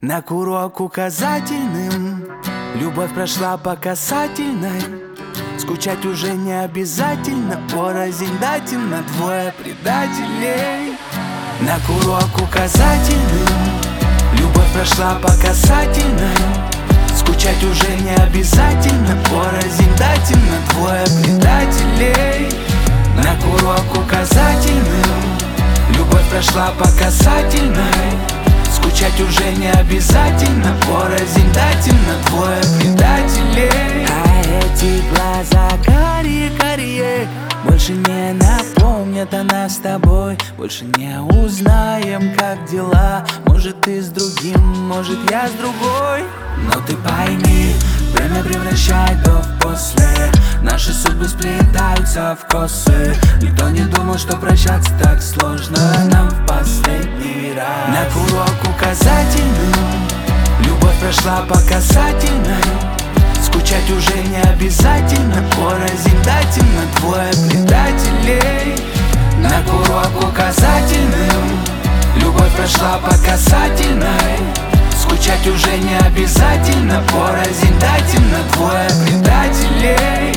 На курок указательным любовь прошла по касательной. Скучать уже не обязательно, порознь датин на двое предателей. На курок указательным любовь прошла по касательной. Скучать уже не обязательно, порознь датин на двое предателей. На курок указательным любовь прошла по касательной. Скучать уже не обязательно, порознь датин на двое предателей. А эти глаза карие-карие больше не напомнят о нас с тобой. Больше не узнаем, как дела. Может, ты с другим, может, я с другой. Но ты пойми, время превращает до в после. Наши судьбы сплетаются в косы. Никто не думал, что прощаться так сложно нам в последний раз. На курок указательным любовь прошла по касательной. Скучать уже не обязательно, порознь датин на двое предателей. На курок указательным любовь прошла по касательной. Скучать уже не обязательно, порознь датин на двое предателей.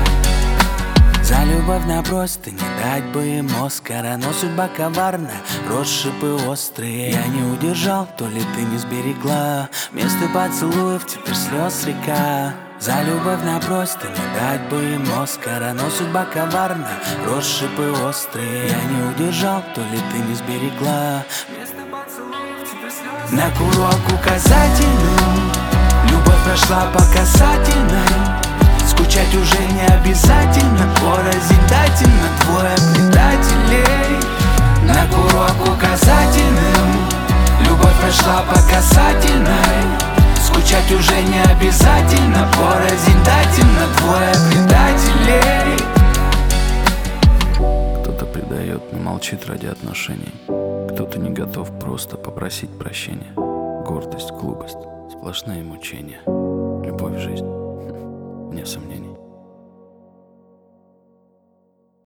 За любовь на просто не дать бы им Оскара. Но судьба коварная, россыпы острые. Я не удержал, то ли ты не сберегла. Вместо поцелуев теперь слез река. За любовь на просто не дать бы им Оскара. Но судьба коварная, россыпы острые. Я не удержал, то ли ты не сберегла. Вместо поцелуев теперь слез. На курок указательным любовь прошла по касательной. Скучать уже не обязательно, порознь датин на двое предателей. На курок указательным любовь прошла по касательной. Скучать уже не обязательно, порознь датин на двое предателей. Кто-то предает, но молчит ради отношений. Кто-то не готов просто попросить прощения. Гордость, глупость, сплошные мучения. Любовь в жизнь, вне сомнений.